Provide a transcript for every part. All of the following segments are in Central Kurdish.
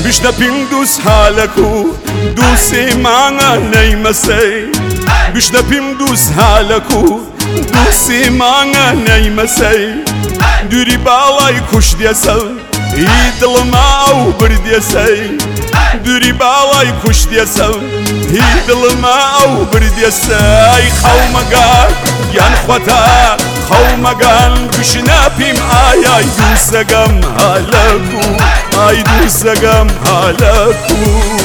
بشنپیم دوست حالکو دوستی مانا نیمسی بشنپیم دوست حالکو دوستی مانا نیمسی دوری بالای کش دیسل ای دلما او بردیسی دوری بالای کش دیسل ای دلما او بردیسی خومگان یان خطا خومگان بشنپیم آی دوستگم حالکو آی دوستگم حالکو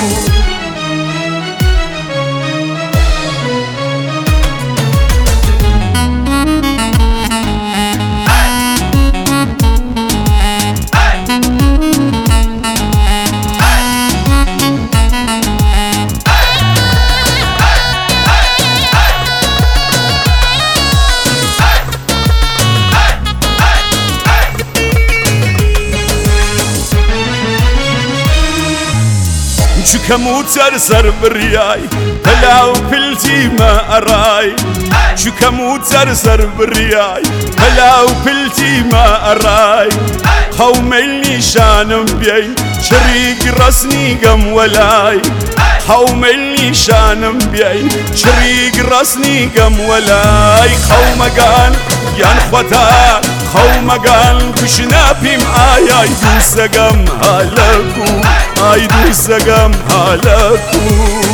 كموتر سر برياي هلاو بلتي ما أراي شو كموتر سر برياي هلاو بلتي ما أراي خوملني شانم بيي شريك رسني قم ولاي خوملني شانم بيي شريك رسني قم ولاي خومقان يان خطا خومقان بشنپیم آی دوستگم حالکو آی دوستگم حالکو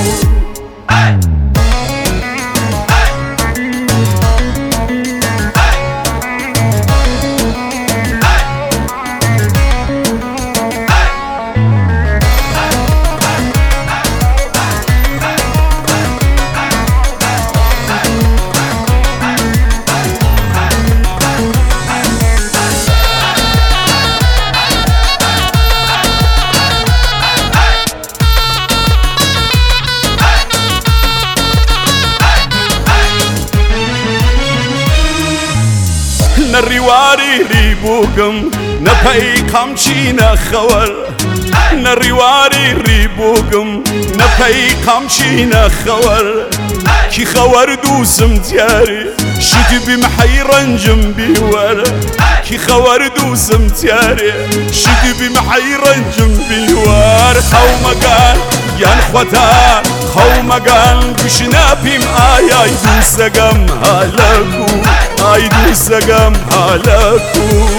نريواري ريبوكم نبي كمشي نخور نريواري ريبوكم نبي كمشي نخور كي خور دوسم تياري شتي بمحيرن جنبي ورا كي خور دوسم تياري شتي بمحيرن جنبي ورا خومقان يان خطا خومقان بشنپیم آی دوستگم حالکو آی دوستگم حالکو